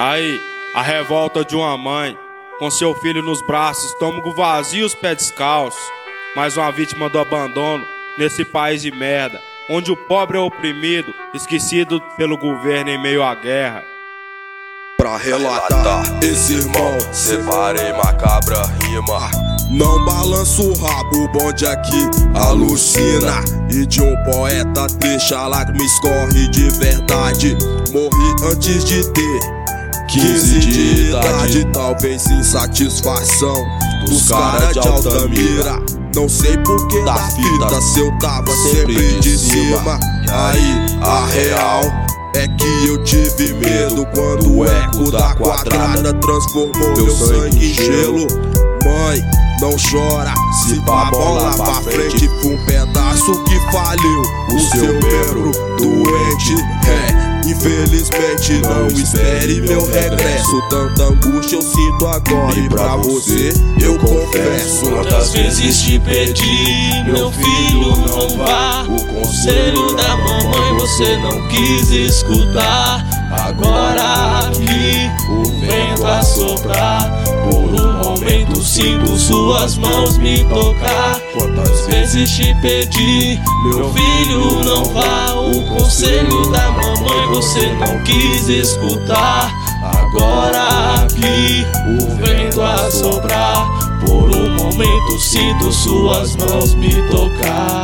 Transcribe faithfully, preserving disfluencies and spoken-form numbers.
Aí, a revolta de uma mãe, com seu filho nos braços, estômago vazio, os pés descalços. Mais uma vítima do abandono, nesse país de merda, onde o pobre é oprimido, esquecido pelo governo em meio à guerra. Pra relatar, esse irmão, separei macabra rima. Não balança o rabo, o bonde aqui alucina. E de um poeta deixa lágrimas escorre de verdade. Morri antes de ter quinze de idade. Talvez insatisfação dos caras de Altamira. Não sei por que da fita se eu tava sempre de cima. Aí a real é que eu tive medo quando o eco da quadrada transformou meu sangue em gelo. Mãe, não chora, se pá bola pra frente, foi um pedaço que faliu o seu membro doente. É, infelizmente não espere meu regresso. Tanta angústia eu sinto agora e pra você eu confesso. Quantas vezes te pedi, meu filho, não vá. O conselho da mamãe você não quis escutar. Agora aqui o vento a soprar, por um momento sinto suas mãos me tocar. Quantas vezes te pedi, meu filho, não vá. O conselho da mamãe você não quis escutar. Agora aqui o vento a soprar, por um momento sinto suas mãos me tocar.